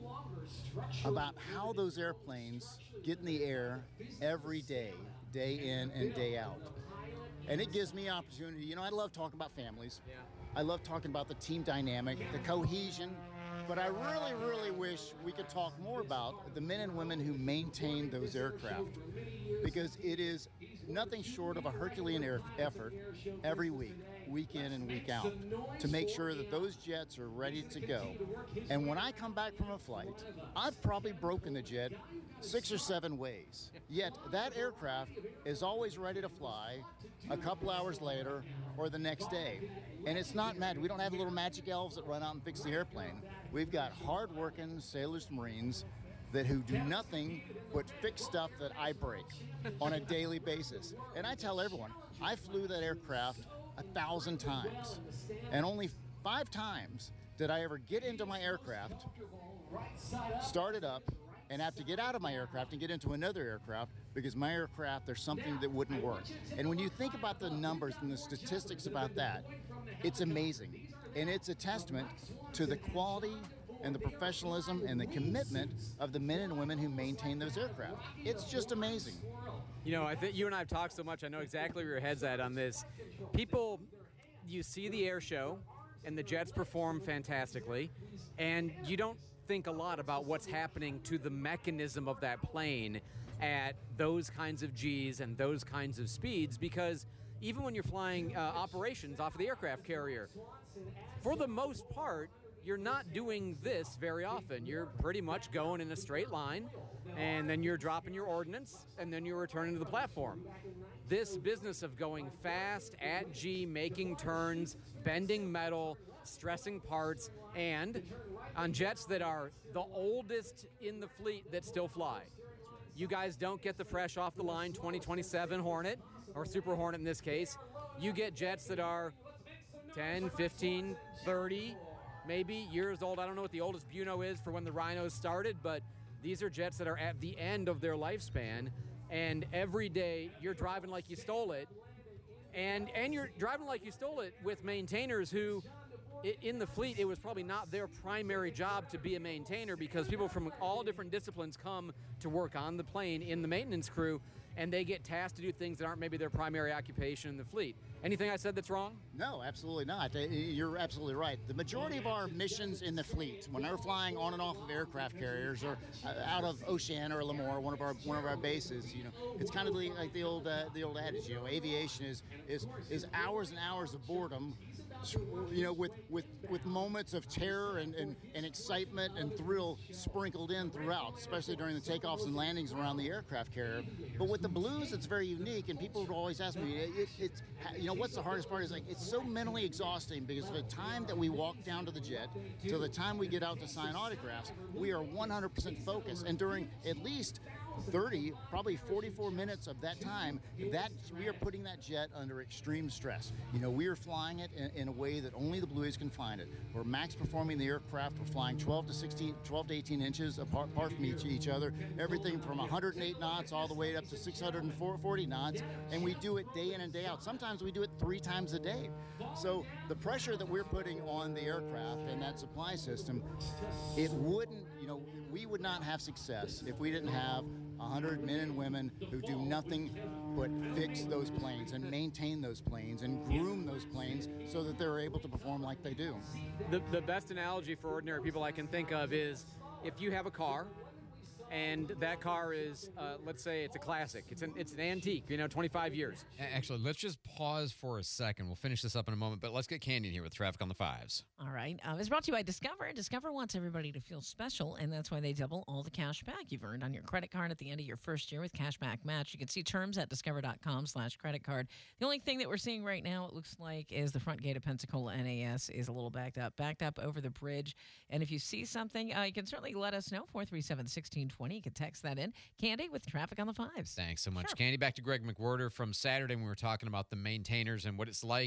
about how those airplanes get in the air every day, day in and day out. And it gives me opportunity. You know, I love talking about families. I love talking about the team dynamic, the cohesion. But I really, really wish we could talk more about the men and women who maintain those aircraft, because it is nothing short of a Herculean air effort every week, week in and week out, to make sure that those jets are ready to go. And when I come back from a flight, I've probably broken the jet six or seven ways. Yet that aircraft is always ready to fly a couple hours later or the next day. And it's not magic. We don't have little magic elves that run out and fix the airplane. We've got hard-working sailors, Marines that who do nothing but fix stuff that I break on a daily basis. And I tell everyone, I flew that aircraft a thousand times, and only five times did I ever get into my aircraft, start it up, and have to get out of my aircraft and get into another aircraft because my aircraft, there's something that wouldn't work. And when you think about the numbers and the statistics about that, it's amazing. And it's a testament to the quality and the professionalism and the commitment of the men and women who maintain those aircraft. It's just amazing.
You know, I think you and I have talked so much, I know exactly where your head's at on this. People, you see the air show, and the jets perform fantastically, and you don't think a lot about what's happening to the mechanism of that plane at those kinds of G's and those kinds of speeds, because even when you're flying uh, operations off of the aircraft carrier, for the most part, you're not doing this very often. You're pretty much going in a straight line, and then you're dropping your ordnance, and then you're returning to the platform. This business of going fast, at G, making turns, bending metal, stressing parts, and on jets that are the oldest in the fleet that still fly. You guys don't get the fresh off the line twenty twenty-seven Hornet, or Super Hornet in this case. You get jets that are ten, fifteen, thirty, maybe years old. I don't know what the oldest Buno is for when the Rhinos started, but these are jets that are at the end of their lifespan, and every day you're driving like you stole it, and and you're driving like you stole it with maintainers who, i- in the fleet, it was probably not their primary job to be a maintainer, because people from all different disciplines come to work on the plane in the maintenance crew, and they get tasked to do things that aren't maybe their primary occupation in the fleet. Anything I said that's wrong?
No, absolutely not. Uh, You're absolutely right. The majority of our missions in the fleet, when they're flying on and off of aircraft carriers or uh, out of Oceana or Lemoore, one of our one of our bases, you know, it's kind of the, like the old uh, the old adage. You know, aviation is is is hours and hours of boredom, you know, with with with moments of terror and, and, and excitement and thrill sprinkled in throughout, especially during the takeoffs and landings around the aircraft carrier. But with the Blues, it's very unique, and people would always ask me, it, it's you know, what's the hardest part? Is like it's so mentally exhausting, because the time that we walk down to the jet till the time we get out to sign autographs, we are one hundred percent focused, and during at least thirty, probably forty-four minutes of that time, that we are putting that jet under extreme stress. You know, we are flying it in, in a way that only the Blues can find it. We're max performing the aircraft. We're flying twelve to sixteen, twelve to eighteen inches apart, apart from each, each other. Everything from one hundred eight knots all the way up to six hundred forty knots, and we do it day in and day out. Sometimes we do it three times a day. So the pressure that we're putting on the aircraft and that supply system, it wouldn't, you know, we would not have success if we didn't have one hundred men and women who do nothing but fix those planes and maintain those planes and groom those planes so that they're able to perform like they do.
The, the best analogy for ordinary people I can think of is if you have a car, and that car is, uh, let's say it's a classic. It's an it's an antique, you know, twenty-five years.
A- Actually, let's just pause for a second. We'll finish this up in a moment, but let's get Candy in here with Traffic on the Fives.
All right. Um, it's brought to you by Discover. Discover wants everybody to feel special, and that's why they double all the cash back you've earned on your credit card at the end of your first year with Cashback Match. You can see terms at discover.com slash credit card. The only thing that we're seeing right now, it looks like, is the front gate of Pensacola N A S is a little backed up, backed up over the bridge. And if you see something, uh, you can certainly let us know, four three seven, one six two zero. You can text that in. Candy with Traffic on the Fives.
Thanks so much,
Sure.
Candy. Back to Greg McWhorter from Saturday when we were talking about the maintainers and what it's like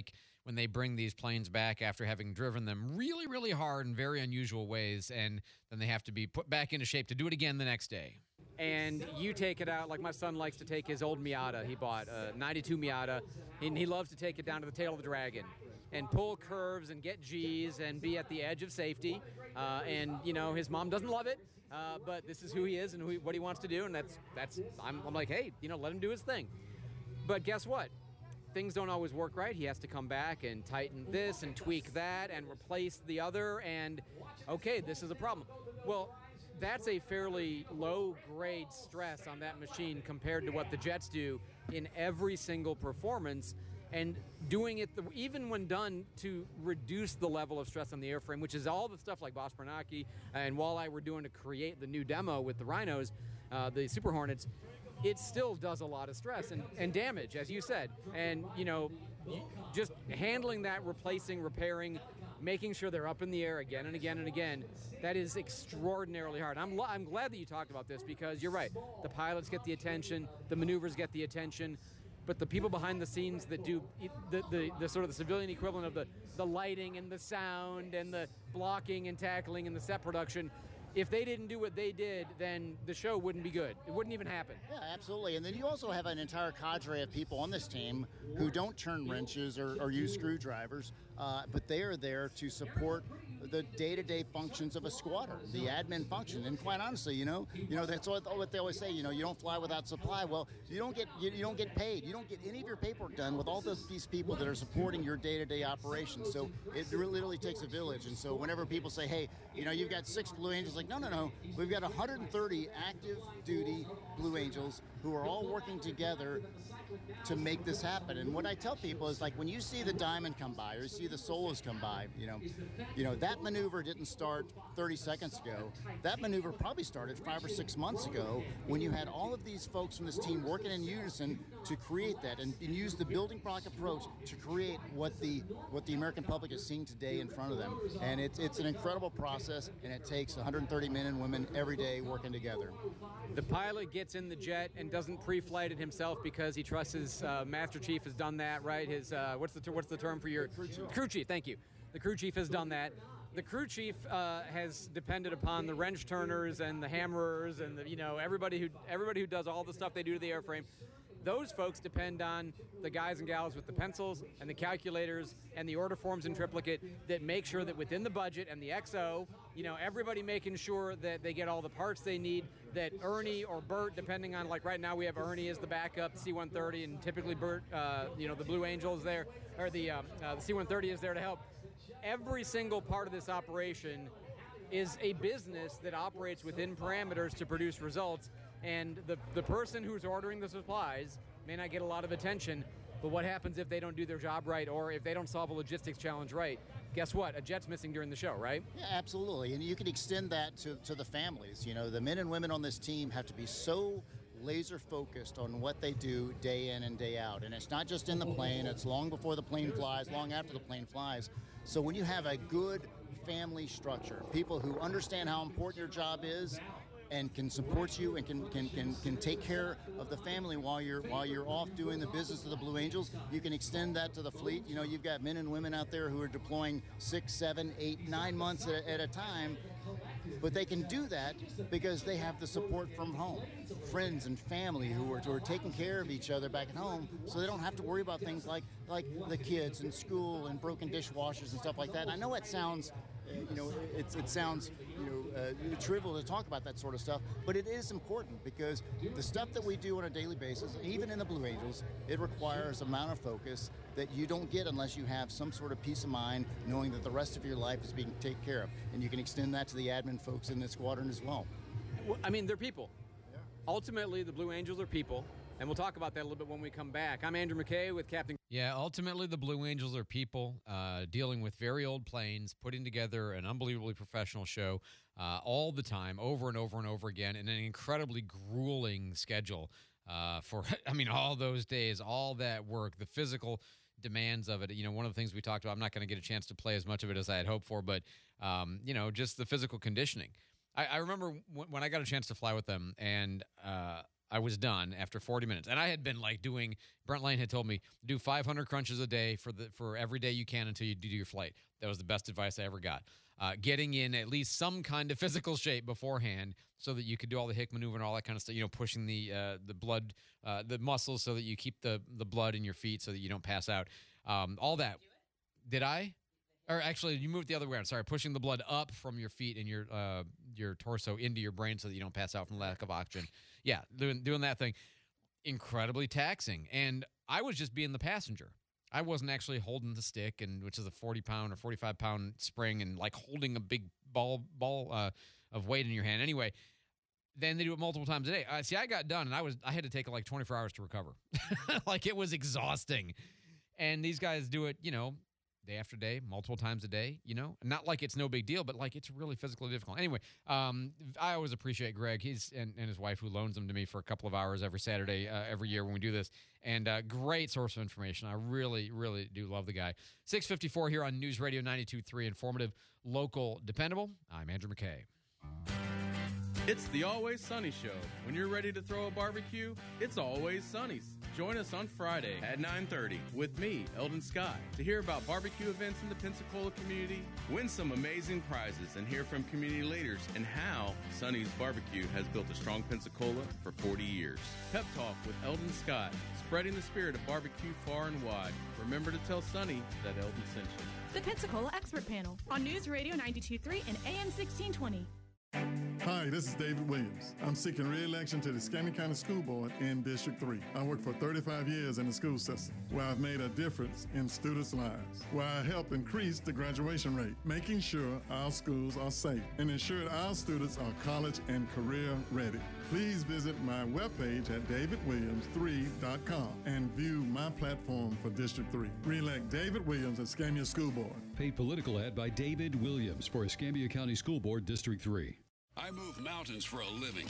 when they bring these planes back after having driven them really, really hard in very unusual ways, and then they have to be put back into shape to do it again the next day.
And you take it out, like my son likes to take his old Miata he bought, a ninety-two Miata, and he loves to take it down to the tail of the Dragon and pull curves and get G's and be at the edge of safety. Uh, and, you know, his mom doesn't love it, uh, but this is who he is and who he, what he wants to do, and that's, that's I'm, I'm like, hey, you know, let him do his thing. But guess what? Things don't always work right. He has to come back and tighten this and tweak that and replace the other, and, okay, this is a problem. Well, that's a fairly low-grade stress on that machine compared to what the Jets do in every single performance, and doing it, the, even when done to reduce the level of stress on the airframe, which is all the stuff like Boss Bernanke and Walleye were doing to create the new demo with the Rhinos, uh, the Super Hornets, it still does a lot of stress and, and damage, as you said. And, you know, just handling that, replacing, repairing, making sure they're up in the air again and again and again, that is extraordinarily hard. I'm, I'm glad that you talked about this, because you're right. The pilots get the attention, the maneuvers get the attention, but the people behind the scenes that do the, the, the sort of the civilian equivalent of the, the lighting and the sound and the blocking and tackling and the set production, if they didn't do what they did, then the show wouldn't be good. It wouldn't even happen.
Yeah, absolutely. And then you also have an entire cadre of people on this team who don't turn wrenches or, or use screwdrivers, uh, but they are there to support the day-to-day functions of a squadron, the admin function. And quite honestly, you know, you know that's what, what they always say. You know, you don't fly without supply. Well, you don't get you, you don't get paid. You don't get any of your paperwork done with all those, these people that are supporting your day-to-day operations. So it literally takes a village. And so whenever people say, hey, you know, you've got six Blue Angels, like, no, no, no. We've got one hundred thirty active duty Blue Angels who are all working together to make this happen. And what I tell people is, like, when you see the Diamond come by or you see the Solos come by, you know, you know that maneuver didn't start thirty seconds ago. That maneuver probably started five or six months ago when you had all of these folks from this team working in unison to create that and, and use the building block approach to create what the what the American public is seeing today in front of them. And it's it's an incredible process, and it takes one hundred thirty men and women every day working together.
The pilot gets in the jet and doesn't pre-flight it himself because he trusts his uh, Master Chief has done that, right? His uh, what's the ter- what's the term for your crew chief? crew chief? Thank you. The crew chief has done that. The crew chief uh, has depended upon the wrench turners and the hammerers and the, you know everybody who everybody who does all the stuff they do to the airframe. Those folks depend on the guys and gals with the pencils and the calculators and the order forms in triplicate that make sure that within the budget and the X O, you know, everybody making sure that they get all the parts they need, that Ernie or Bert, depending on, like right now we have Ernie as the backup C one thirty, and typically Bert, uh, you know, the Blue Angel is there, or the, um, uh, the C one thirty is there to help. Every single part of this operation is a business that operates within parameters to produce results. And the, the person who's ordering the supplies may not get a lot of attention, but what happens if they don't do their job right, or if they don't solve a logistics challenge right? Guess what? A jet's missing during the show, right?
Yeah, absolutely. And you can extend that to, to the families. You know, the men and women on this team have to be so laser focused on what they do day in and day out. And it's not just in the plane, it's long before the plane flies, long after the plane flies. So when you have a good family structure, people who understand how important your job is, and can support you and can, can, can, can take care of the family while you're while you're off doing the business of the Blue Angels, you can extend that to the fleet. You know, you've got men and women out there who are deploying six, seven, eight, nine months at a, at a time, but they can do that because they have the support from home, friends and family who are, who are taking care of each other back at home, so they don't have to worry about things like like the kids and school and broken dishwashers and stuff like that. And I know it sounds You know, it, it sounds, you know, uh, trivial to talk about that sort of stuff, but it is important because the stuff that we do on a daily basis, even in the Blue Angels, it requires an amount of focus that you don't get unless you have some sort of peace of mind knowing that the rest of your life is being taken care of. And you can extend that to the admin folks in the squadron as well.
Well, I mean, they're people. Yeah. Ultimately, the Blue Angels are people. And we'll talk about that a little bit when we come back. I'm Andrew McKay with Captain...
Yeah, ultimately the Blue Angels are people uh, dealing with very old planes, putting together an unbelievably professional show uh, all the time, over and over and over again, in an incredibly grueling schedule uh, for, I mean, all those days, all that work, the physical demands of it. You know, one of the things we talked about, I'm not going to get a chance to play as much of it as I had hoped for, but, um, you know, just the physical conditioning. I, I remember w- when I got a chance to fly with them, and uh, I was done after forty minutes. And I had been like doing, Brent Lane had told me, do five hundred crunches a day for the for every day you can until you do your flight. That was the best advice I ever got. Uh, getting in at least some kind of physical shape beforehand so that you could do all the hick maneuver and all that kind of stuff, you know, pushing the uh, the blood, uh, the muscles so that you keep the, the blood in your feet so that you don't pass out. Um, all that. Did I? Or actually, you moved the other way around. Sorry, pushing the blood up from your feet and your uh, your torso into your brain so that you don't pass out from lack of oxygen. Yeah, doing doing that thing. Incredibly taxing. And I was just being the passenger. I wasn't actually holding the stick, and which is a forty pound or forty-five pound spring, and like holding a big ball ball uh, of weight in your hand. Anyway, then they do it multiple times a day. Uh, see, I got done, and I was I had to take like twenty-four hours to recover. Like, it was exhausting. And these guys do it, you know, day after day, multiple times a day, you know, not like it's no big deal, but like it's really physically difficult. Anyway, um, I always appreciate Greg, he's and, and his wife, who loans them to me for a couple of hours every Saturday, uh, every year when we do this. And uh, great source of information. I really, really do love the guy. six fifty-four here on News Radio ninety-two point three, informative, local, dependable. I'm Andrew McKay.
It's the Always Sunny Show. When you're ready to throw a barbecue, it's Always Sunny's. Join us on Friday at nine thirty with me, Eldon Scott, to hear about barbecue events in the Pensacola community, win some amazing prizes, and hear from community leaders and how Sunny's Barbecue has built a strong Pensacola for forty years. Pep Talk with Eldon Scott, spreading the spirit of barbecue far and wide. Remember to tell Sunny that Eldon sent you.
The Pensacola Expert Panel on News Radio ninety-two point three and A M sixteen twenty.
Hi, this is David Williams. I'm seeking re-election to the Escambia County School Board in District three. I worked for thirty-five years in the school system, where I've made a difference in students' lives, where I help increase the graduation rate, making sure our schools are safe, and ensure our students are college and career ready. Please visit my webpage at david williams three dot com and view my platform for District three. Re-elect David Williams, Escambia School Board.
Paid political ad by David Williams for Escambia County School Board, District three.
I move mountains for a living.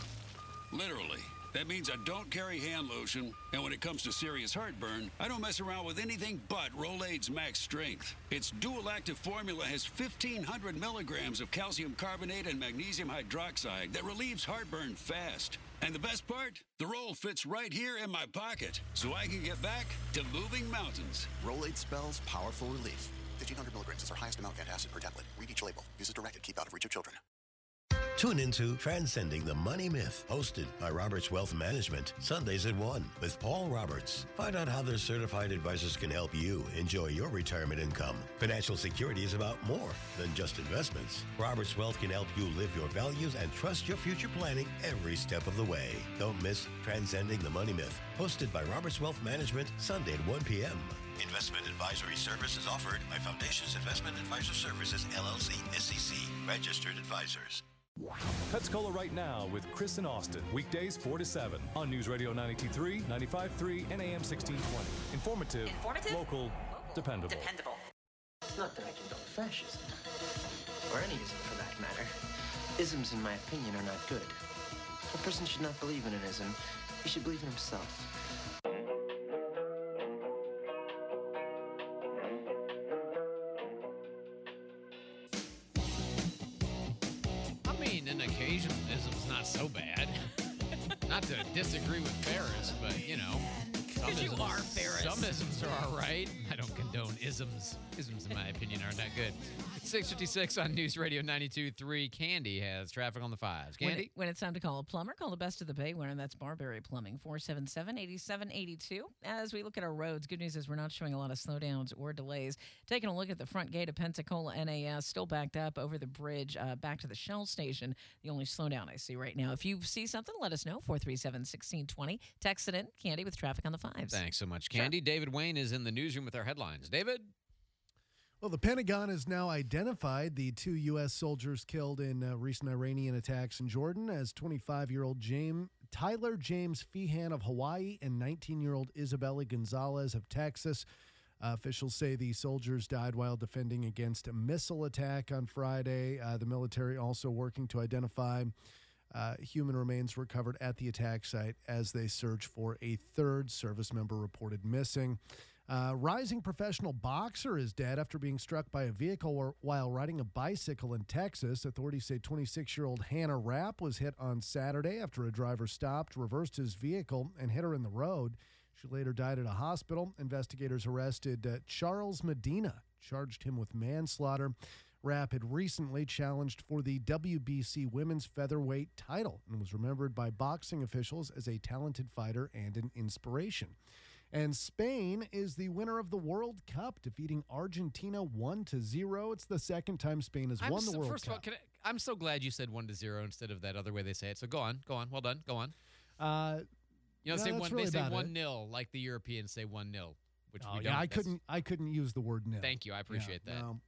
Literally. That means I don't carry hand lotion, and when it comes to serious heartburn, I don't mess around with anything but Rolaids Max Strength. Its dual-active formula has fifteen hundred milligrams of calcium carbonate and magnesium hydroxide that relieves heartburn fast. And the best part? The roll fits right here in my pocket, so I can get back to moving mountains.
Rolaids spells powerful relief. fifteen hundred milligrams is our highest amount of antacid per tablet. Read each label. Use as directed. Keep out of reach of children.
Tune into Transcending the Money Myth, hosted by Roberts Wealth Management, Sundays at one with Paul Roberts. Find out how their certified advisors can help you enjoy your retirement income. Financial security is about more than just investments. Roberts Wealth can help you live your values and trust your future planning every step of the way. Don't miss Transcending the Money Myth, hosted by Roberts Wealth Management, Sunday at one p.m. Investment advisory services offered by Foundations Investment Advisor Services, L L C, S E C, registered advisors.
Pensacola Right Now with Chris and Austin. Weekdays four to seven on News Radio ninety-two point three, ninety-five point three, and A M sixteen twenty. Informative,
Informative?
local, local, dependable.
Dependable. Not that I condone fascism, or any ism for that matter. Isms, in my opinion, are not good. A person should not believe in an ism. He should believe in himself.
An occasionalism's not so bad. Not to disagree with Ferris, but, you know.
Because you are Ferris.
Some isms are all right. I don't condone isms. Isms, in my opinion, aren't that good. six fifty-six on News Radio ninety-two point three. Candy has traffic on the fives. Candy?
When, it, when it's time to call a plumber, call the Best of the Bay winner. That's Barberry Plumbing, four seven seven, eight seven eight two. As we look at our roads, good news is we're not showing a lot of slowdowns or delays. Taking a look at the front gate of Pensacola N A S, still backed up over the bridge uh, back to the Shell Station. The only slowdown I see right now. If you see something, let us know, four three seven, one six two zero. Text it in, Candy, with traffic on the fives.
Thanks so much, Candy. Sure. David Wayne is in the newsroom with our headlines. David?
Well, the Pentagon has now identified the two U S soldiers killed in uh, recent Iranian attacks in Jordan as twenty-five-year-old James, Tyler James Feehan of Hawaii and nineteen-year-old Isabella Gonzalez of Texas. Uh, officials say the soldiers died while defending against a missile attack on Friday. Uh, the military also working to identify uh, human remains recovered at the attack site as they search for a third service member reported missing. Uh, rising professional boxer is dead after being struck by a vehicle or, while riding a bicycle in Texas. Authorities say twenty-six-year-old Hannah Rapp was hit on Saturday after a driver stopped, reversed his vehicle, and hit her in the road. She later died at a hospital. Investigators arrested uh, Charles Medina, charged him with manslaughter. Rapp had recently challenged for the W B C women's featherweight title and was remembered by boxing officials as a talented fighter and an inspiration. And Spain is the winner of the World Cup, defeating Argentina one to zero. It's the second time Spain has
I'm
won the
so,
World
first
Cup.
of all, can I, I'm so glad you said one to zero instead of that other way they say it. So go on, go on. Well done. Go on.
Uh,
you know,
no,
say
that's
one.
really
they say
about
one
it.
nil, like the Europeans say one nil, which
Oh,
we don't.
yeah, I
That's-
couldn't. I couldn't use the word nil.
Thank you. I appreciate
Yeah,
that.
no.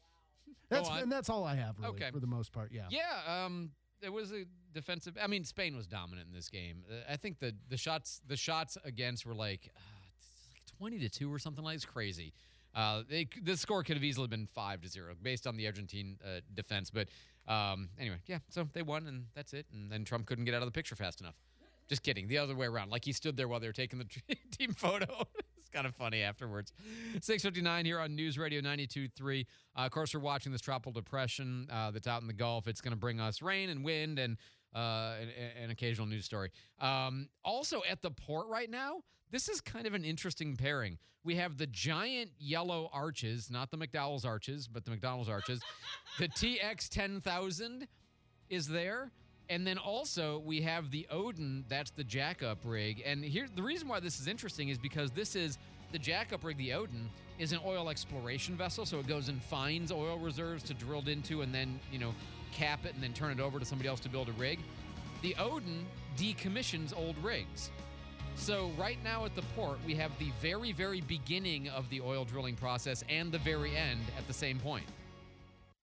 That's
on.
and that's all I have really
Okay.
for the most part. Yeah.
Yeah, um, it was a defensive. I mean, Spain was dominant in this game. Uh, I think the the shots the shots against were like, uh, like twenty to two or something like. It's crazy. Uh, they, the score could have easily been five to zero based on the Argentine uh, defense. But um, anyway, yeah. So they won, and that's it. And then Trump couldn't get out of the picture fast enough. Just kidding. The other way around. Like he stood there while they were taking the team photo. It's kind of funny afterwards. six fifty-nine here on News Radio ninety-two point three. Uh, of course, we're watching this tropical depression uh, that's out in the Gulf. It's going to bring us rain and wind and uh, an, an occasional news story. Um, also at the port right now, this is kind of an interesting pairing. We have the giant yellow arches, not the McDowell's arches, but the McDonald's arches. The T X ten thousand is there. And then also we have the Odin, that's the jackup rig. And here, the reason why this is interesting is because this is the jackup rig, the Odin, is an oil exploration vessel. So it goes and finds oil reserves to drill into and then, you know, cap it and then turn it over to somebody else to build a rig. The Odin decommissions old rigs. So right now at the port, we have the very, very beginning of the oil drilling process and the very end at the same point.